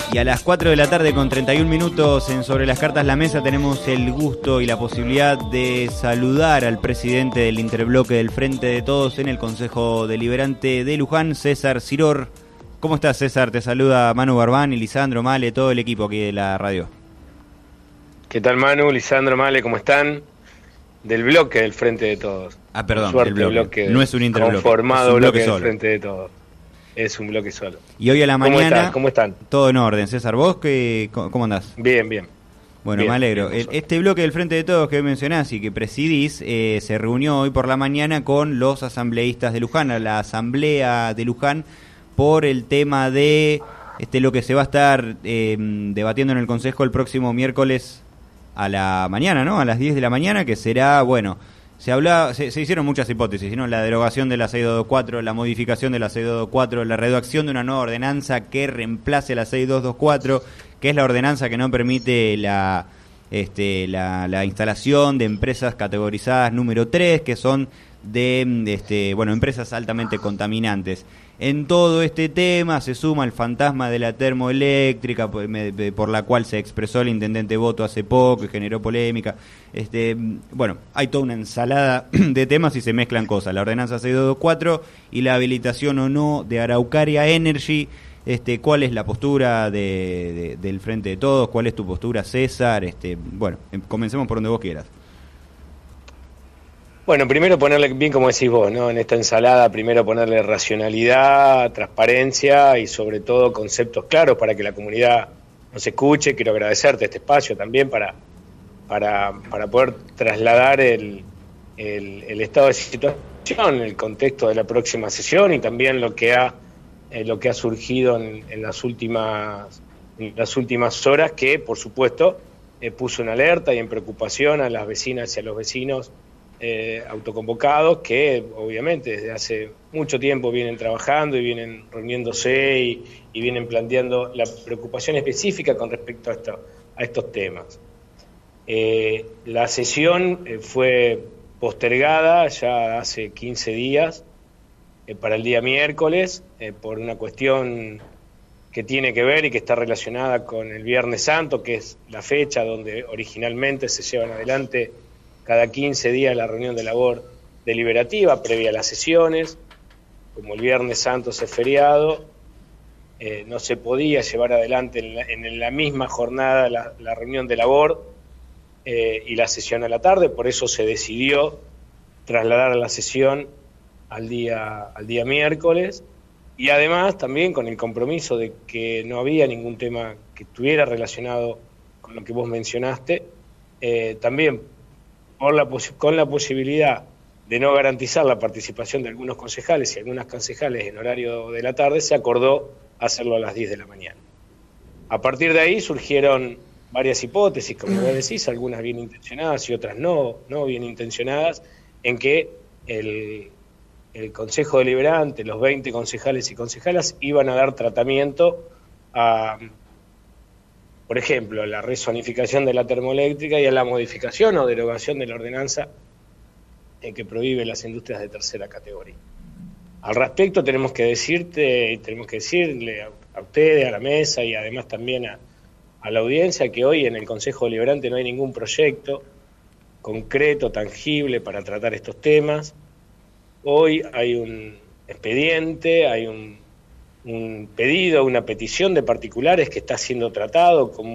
Y a las 4 de la tarde con 31 minutos en Sobre las Cartas la Mesa tenemos el gusto y la posibilidad de saludar al presidente del interbloque del Frente de Todos en el Consejo Deliberante de Luján, César Ciror. ¿Cómo estás, César? Te saluda Manu Barbán y Lisandro Male, todo el equipo aquí de la radio. ¿Qué tal, Manu, Lisandro Male? ¿Cómo están? Del bloque del Frente de Todos. Ah, perdón, suerte, del bloque. No es un interbloque. Conformado es un bloque solo. del Frente de Todos. Es un bloque solo. Y hoy a la mañana... ¿Cómo están? Todo en orden. César, ¿vos cómo andás? Bien, bien. Bueno, bien, me alegro. Bien, este bloque del Frente de Todos que mencionás y que presidís se reunió hoy por la mañana con los asambleístas de Luján, a la asamblea de Luján, por el tema de lo que se va a estar debatiendo en el Consejo el próximo miércoles a la mañana, ¿no? A las 10 de la mañana, que será, bueno... Se hicieron muchas hipótesis, ¿no? La derogación de la 6224, la modificación de la 6224, la redacción de una nueva ordenanza que reemplace la 6224, que es la ordenanza que no permite la instalación de empresas categorizadas número 3, que son de empresas altamente contaminantes. En todo este tema se suma el fantasma de la termoeléctrica, por la cual se expresó el intendente Boto hace poco y generó polémica. Hay toda una ensalada de temas y se mezclan cosas. La ordenanza 6224 y la habilitación o no de Araucaria Energy. ¿Cuál es la postura del Frente de Todos? ¿Cuál es tu postura, César? Comencemos por donde vos quieras. Bueno, primero ponerle, bien como decís vos, ¿no? En esta ensalada, primero ponerle racionalidad, transparencia y sobre todo conceptos claros para que la comunidad nos escuche. Quiero agradecerte este espacio también para poder trasladar el estado de situación, el contexto de la próxima sesión y también lo que ha surgido en las últimas horas, que por supuesto puso en alerta y en preocupación a las vecinas y a los vecinos autoconvocados, que obviamente desde hace mucho tiempo vienen trabajando y vienen reuniéndose y vienen planteando la preocupación específica con respecto a estos temas. La sesión fue postergada ya hace 15 días para el día miércoles por una cuestión que tiene que ver y que está relacionada con el Viernes Santo, que es la fecha donde originalmente se llevan adelante cada 15 días la reunión de labor deliberativa previa a las sesiones. Como el Viernes Santo es feriado, no se podía llevar adelante en la misma jornada la reunión de labor y la sesión a la tarde, por eso se decidió trasladar la sesión al día miércoles, y además también con el compromiso de que no había ningún tema que estuviera relacionado con lo que vos mencionaste, también con la posibilidad de no garantizar la participación de algunos concejales y algunas concejales en horario de la tarde, se acordó hacerlo a las 10 de la mañana. A partir de ahí surgieron varias hipótesis, como vos decís, algunas bien intencionadas y otras no bien intencionadas, en que el Consejo Deliberante, los 20 concejales y concejalas, iban a dar tratamiento a, por ejemplo, la rezonificación de la termoeléctrica y a la modificación o derogación de la ordenanza que prohíbe las industrias de tercera categoría. Al respecto tenemos que decirle a ustedes, a la mesa y además también a la audiencia, que hoy en el Consejo Deliberante no hay ningún proyecto concreto, tangible para tratar estos temas. Hoy hay un expediente, hay un pedido, una petición de particulares que está siendo tratado con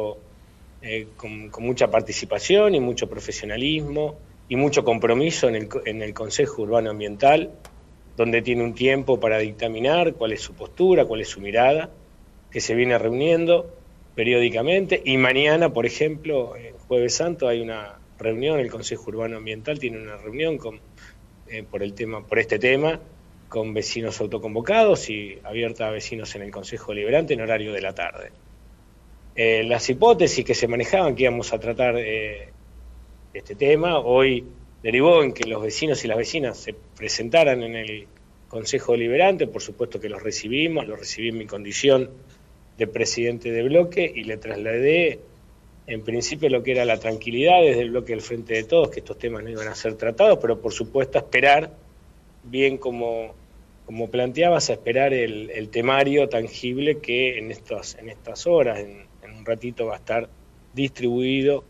mucha participación y mucho profesionalismo y mucho compromiso en el Consejo Urbano Ambiental, donde tiene un tiempo para dictaminar cuál es su postura, cuál es su mirada, que se viene reuniendo periódicamente. Y mañana, por ejemplo, Jueves Santo, hay una reunión, el Consejo Urbano Ambiental tiene una reunión por este tema, con vecinos autoconvocados y abierta a vecinos en el Consejo Deliberante en horario de la tarde. Las hipótesis que se manejaban, que íbamos a tratar este tema, hoy derivó en que los vecinos y las vecinas se presentaran en el Consejo Deliberante. Por supuesto que los recibí en mi condición de presidente de bloque y le trasladé en principio lo que era la tranquilidad desde el bloque del Frente de Todos, que estos temas no iban a ser tratados, pero por supuesto esperar, bien como como planteabas, a esperar el temario tangible que en estas horas, en un ratito va a estar distribuido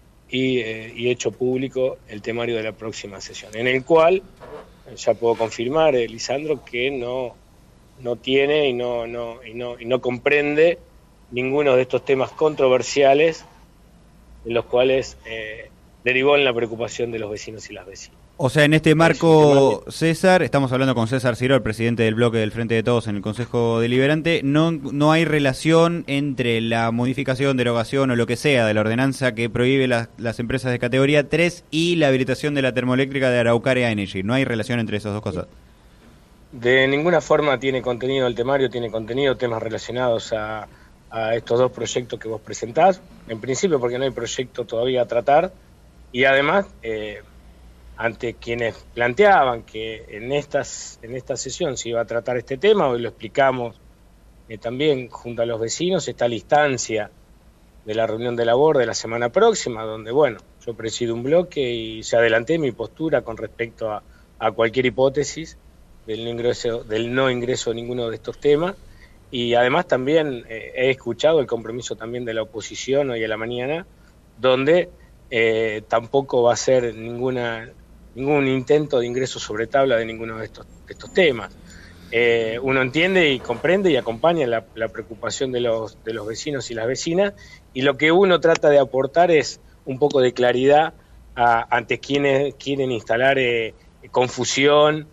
y hecho público el temario de la próxima sesión, en el cual ya puedo confirmar, Lisandro, que no tiene y no comprende ninguno de estos temas controversiales de los cuales derivó en la preocupación de los vecinos y las vecinas. O sea, en este marco, César, estamos hablando con César Ciro, el presidente del bloque del Frente de Todos en el Consejo Deliberante, no hay relación entre la modificación, derogación o lo que sea de la ordenanza que prohíbe las empresas de categoría 3 y la habilitación de la termoeléctrica de Araucaria Energy. No hay relación entre esas dos cosas. De ninguna forma tiene contenido el temario, tiene contenido temas relacionados a estos dos proyectos que vos presentás, en principio porque no hay proyecto todavía a tratar, y además ante quienes planteaban que en esta sesión se iba a tratar este tema, hoy lo explicamos también junto a los vecinos, está la instancia de la reunión de labor de la semana próxima, donde bueno, yo presido un bloque y ya adelanté mi postura con respecto a cualquier hipótesis del no ingreso de ninguno de estos temas, y además también he escuchado el compromiso también de la oposición hoy a la mañana, donde tampoco va a ser ningún intento de ingreso sobre tabla de ninguno de estos temas. Uno entiende y comprende y acompaña la preocupación de los vecinos y las vecinas, y lo que uno trata de aportar es un poco de claridad ante quienes quieren instalar confusión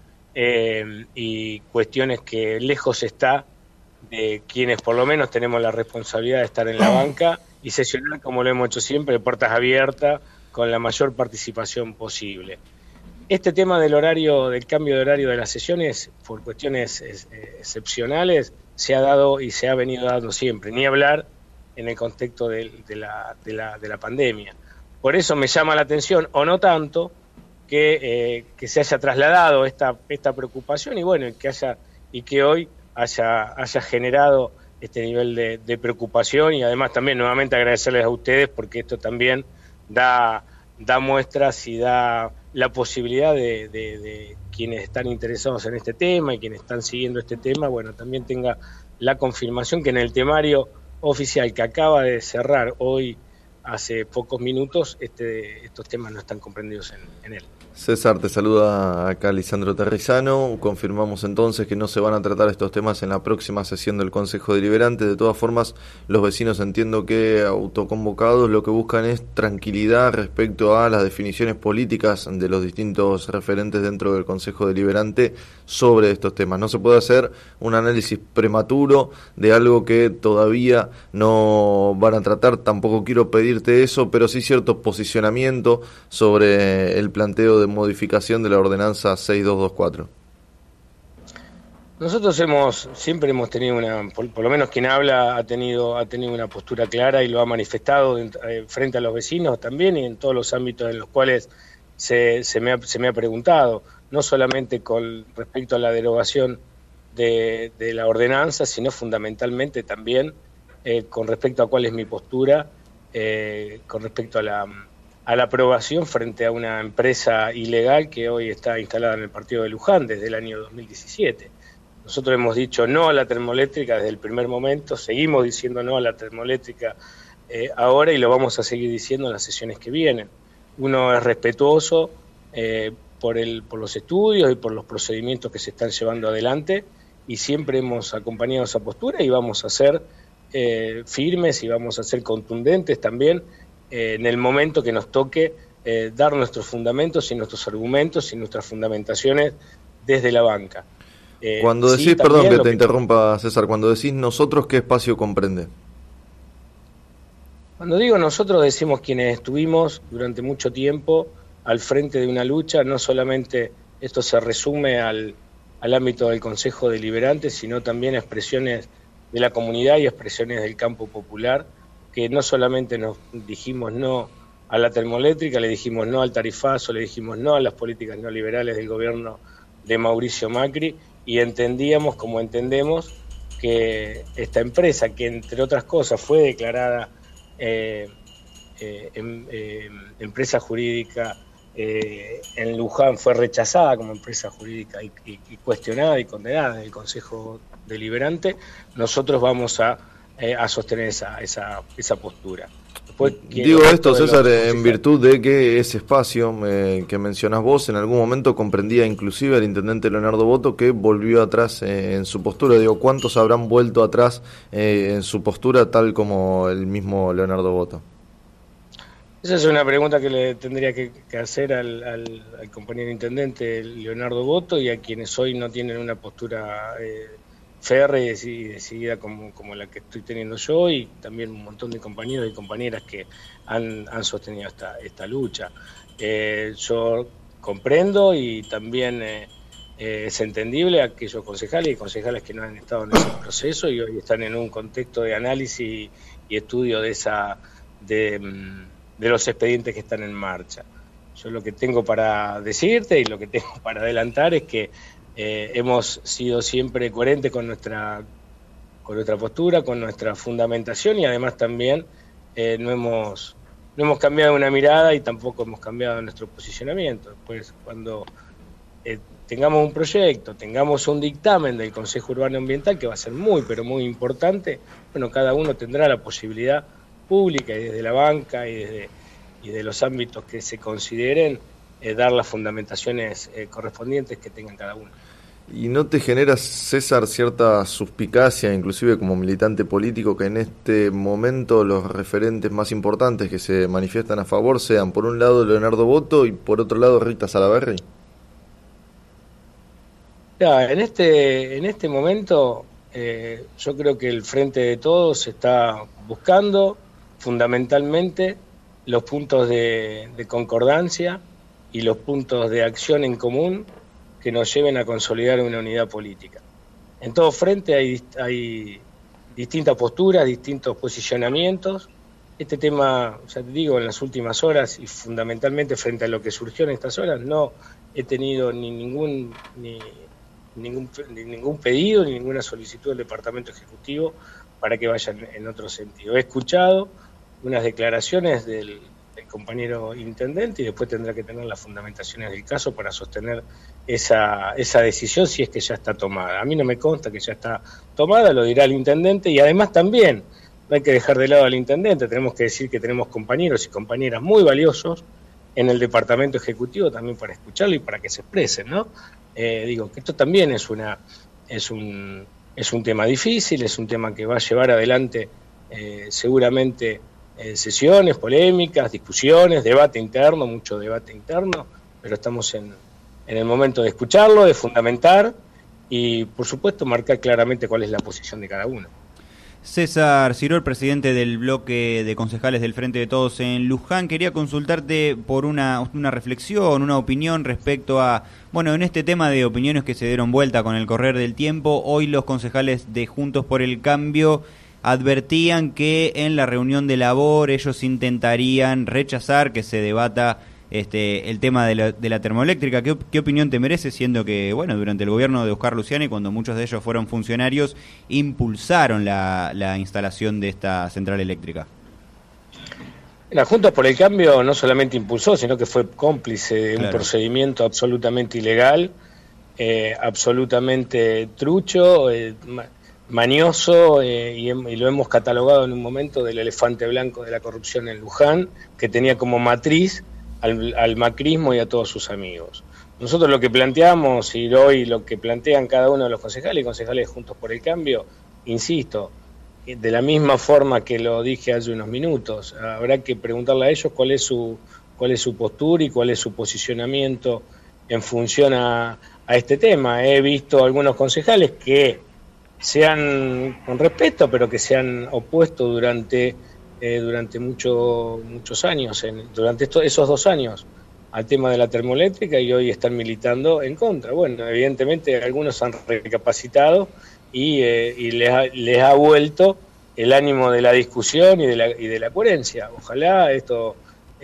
y cuestiones que lejos está de quienes por lo menos tenemos la responsabilidad de estar en la banca y sesionar, como lo hemos hecho siempre, de puertas abiertas, con la mayor participación posible. Este tema del cambio de horario de las sesiones, por cuestiones excepcionales, se ha dado y se ha venido dando siempre, ni hablar en el contexto de la pandemia. Por eso me llama la atención, o no tanto, que se haya trasladado esta preocupación y bueno, que hoy haya generado este nivel de preocupación, y además también nuevamente agradecerles a ustedes porque esto también da muestras y da la posibilidad de quienes están interesados en este tema y quienes están siguiendo este tema, bueno, también tenga la confirmación que en el temario oficial que acaba de cerrar hoy, hace pocos minutos, estos temas no están comprendidos en él. César, te saluda acá Lisandro Terrizano. Confirmamos entonces que no se van a tratar estos temas en la próxima sesión del Consejo Deliberante. De todas formas, los vecinos, entiendo que autoconvocados, lo que buscan es tranquilidad respecto a las definiciones políticas de los distintos referentes dentro del Consejo Deliberante sobre estos temas. No se puede hacer un análisis prematuro de algo que todavía no van a tratar. Tampoco quiero pedirte eso, pero sí cierto posicionamiento sobre el planteo de modificación de la ordenanza 6224. Nosotros siempre hemos tenido por lo menos quien habla ha tenido una postura clara y lo ha manifestado frente a los vecinos también, y en todos los ámbitos en los cuales se me ha preguntado, no solamente con respecto a la derogación de la ordenanza, sino fundamentalmente también con respecto a cuál es mi postura con respecto a la aprobación frente a una empresa ilegal que hoy está instalada en el partido de Luján desde el año 2017. Nosotros hemos dicho no a la termoeléctrica desde el primer momento, seguimos diciendo no a la termoeléctrica ahora, y lo vamos a seguir diciendo en las sesiones que vienen. Uno es respetuoso por los estudios y por los procedimientos que se están llevando adelante, y siempre hemos acompañado esa postura y vamos a ser firmes y vamos a ser contundentes también en el momento que nos toque dar nuestros fundamentos y nuestros argumentos y nuestras fundamentaciones desde la banca. Cuando decís, sí, perdón que te interrumpa, César, cuando decís nosotros, ¿qué espacio comprende? Cuando digo nosotros, decimos quienes estuvimos durante mucho tiempo al frente de una lucha. No solamente esto se resume al ámbito del Consejo Deliberante, sino también a expresiones de la comunidad y expresiones del campo popular, que no solamente nos dijimos no a la termoeléctrica, le dijimos no al tarifazo, le dijimos no a las políticas neoliberales del gobierno de Mauricio Macri, y entendíamos, como entendemos, que esta empresa, que entre otras cosas fue declarada empresa jurídica en Luján fue rechazada como empresa jurídica y cuestionada y condenada en el Consejo Deliberante, nosotros vamos a sostener esa postura. Después, digo esto, César, en virtud de que ese espacio que mencionás vos en algún momento comprendía inclusive al intendente Leonardo Boto, que volvió atrás en su postura. Digo, ¿cuántos habrán vuelto atrás en su postura tal como el mismo Leonardo Boto? Esa es una pregunta que le tendría que hacer al compañero intendente Leonardo Boto y a quienes hoy no tienen una postura férrea y decidida como la que estoy teniendo yo, y también un montón de compañeros y compañeras que han sostenido esta lucha. Yo comprendo y también es entendible a aquellos concejales y concejales que no han estado en ese proceso y hoy están en un contexto de análisis y estudio de los expedientes que están en marcha. Yo lo que tengo para decirte y lo que tengo para adelantar es que hemos sido siempre coherentes con nuestra postura, con nuestra fundamentación, y además también no hemos cambiado una mirada y tampoco hemos cambiado nuestro posicionamiento. Después, cuando tengamos un proyecto, tengamos un dictamen del Consejo Urbano Ambiental, que va a ser muy, pero muy importante, bueno, cada uno tendrá la posibilidad pública y desde la banca y de los ámbitos que se consideren, dar las fundamentaciones correspondientes que tengan cada uno. ¿Y no te genera, César, cierta suspicacia, inclusive como militante político, que en este momento los referentes más importantes que se manifiestan a favor sean, por un lado, Leonardo Boto y por otro lado, Rita Salaverry? Ya, en este momento yo creo que el Frente de Todos está buscando fundamentalmente los puntos de concordancia y los puntos de acción en común que nos lleven a consolidar una unidad política. En todo frente hay distintas posturas, distintos posicionamientos. Este tema, ya te digo, en las últimas horas y fundamentalmente frente a lo que surgió en estas horas, no he tenido ningún pedido ni ninguna solicitud del Departamento Ejecutivo para que vayan en otro sentido. He escuchado unas declaraciones del compañero intendente y después tendrá que tener las fundamentaciones del caso para sostener esa decisión si es que ya está tomada. A mí no me consta que ya está tomada, lo dirá el intendente, y además también no hay que dejar de lado al intendente, tenemos que decir que tenemos compañeros y compañeras muy valiosos en el Departamento Ejecutivo también para escucharlo y para que se expresen, ¿no? Digo que esto también es un tema difícil, es un tema que va a llevar adelante seguramente sesiones, polémicas, discusiones, debate interno, mucho debate interno, pero estamos en el momento de escucharlo, de fundamentar y, por supuesto, marcar claramente cuál es la posición de cada uno. César Cirol, presidente del bloque de concejales del Frente de Todos en Luján, quería consultarte por una reflexión, una opinión respecto a, bueno, en este tema de opiniones que se dieron vuelta con el correr del tiempo. Hoy los concejales de Juntos por el Cambio advertían que en la reunión de labor ellos intentarían rechazar que se debata el tema de la termoeléctrica. ¿Qué opinión te merece, siendo que, bueno, durante el gobierno de Oscar Luciani, cuando muchos de ellos fueron funcionarios, impulsaron la instalación de esta central eléctrica? La Juntos por el Cambio no solamente impulsó, sino que fue cómplice de un procedimiento absolutamente ilegal, absolutamente trucho, mañoso, y lo hemos catalogado en un momento del elefante blanco de la corrupción en Luján, que tenía como matriz al macrismo y a todos sus amigos. Nosotros lo que planteamos y hoy lo que plantean cada uno de los concejales y concejales Juntos por el Cambio, insisto, de la misma forma que lo dije hace unos minutos, habrá que preguntarle a ellos cuál es su postura y cuál es su posicionamiento en función a este tema. He visto algunos concejales que con respeto, pero que se han opuesto durante muchos años, durante esos 2 años, al tema de la termoeléctrica, y hoy están militando en contra. Bueno, evidentemente algunos han recapacitado y les ha vuelto el ánimo de la discusión y de la coherencia. Ojalá esto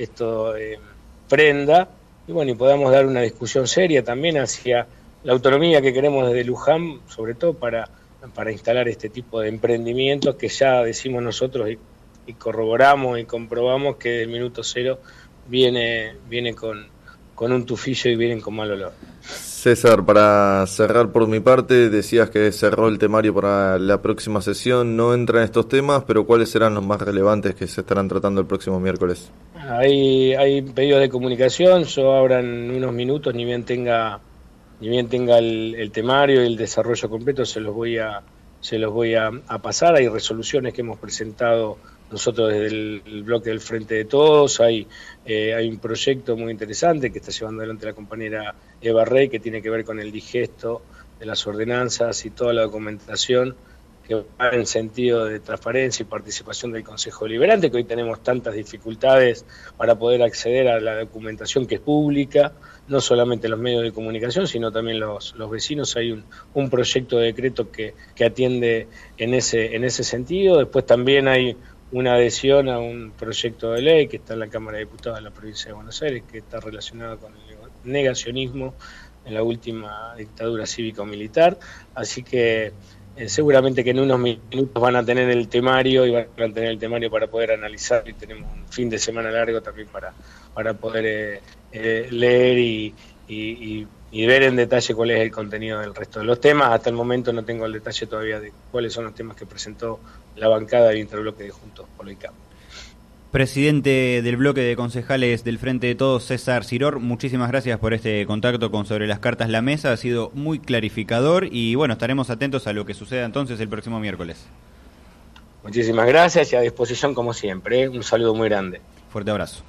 prenda y bueno, y podamos dar una discusión seria también hacia la autonomía que queremos desde Luján, sobre todo para instalar este tipo de emprendimientos que ya decimos nosotros y corroboramos y comprobamos que del minuto cero viene con con un tufillo y vienen con mal olor. César, para cerrar por mi parte, decías que cerró el temario para la próxima sesión, no entra en estos temas, pero ¿cuáles serán los más relevantes que se estarán tratando el próximo miércoles? Hay pedidos de comunicación, yo ahora en unos minutos, ni bien tenga el temario y el desarrollo completo, se los voy a pasar. Hay resoluciones que hemos presentado nosotros desde el bloque del Frente de Todos. Hay un proyecto muy interesante que está llevando adelante la compañera Eva Rey, que tiene que ver con el digesto de las ordenanzas y toda la documentación que va en sentido de transparencia y participación del Consejo Deliberante, que hoy tenemos tantas dificultades para poder acceder a la documentación que es pública, no solamente los medios de comunicación, sino también los vecinos. Hay un proyecto de decreto que atiende en ese sentido. Después también hay una adhesión a un proyecto de ley que está en la Cámara de Diputados de la provincia de Buenos Aires, que está relacionado con el negacionismo en la última dictadura cívico-militar. Así que seguramente que en unos minutos van a tener el temario para poder analizar, y tenemos un fin de semana largo también para poder leer y ver en detalle cuál es el contenido del resto de los temas. Hasta el momento no tengo el detalle todavía de cuáles son los temas que presentó la bancada del interbloque de Juntos por el Cambio. Presidente del bloque de concejales del Frente de Todos, César Siror, muchísimas gracias por este contacto con Sobre las Cartas la Mesa, ha sido muy clarificador y bueno, estaremos atentos a lo que suceda entonces el próximo miércoles. Muchísimas gracias y a disposición como siempre, un saludo muy grande. Fuerte abrazo.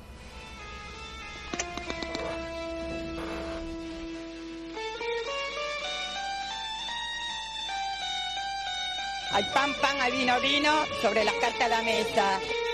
Hay pan, pan, hay vino, vino, sobre las cartas a la mesa.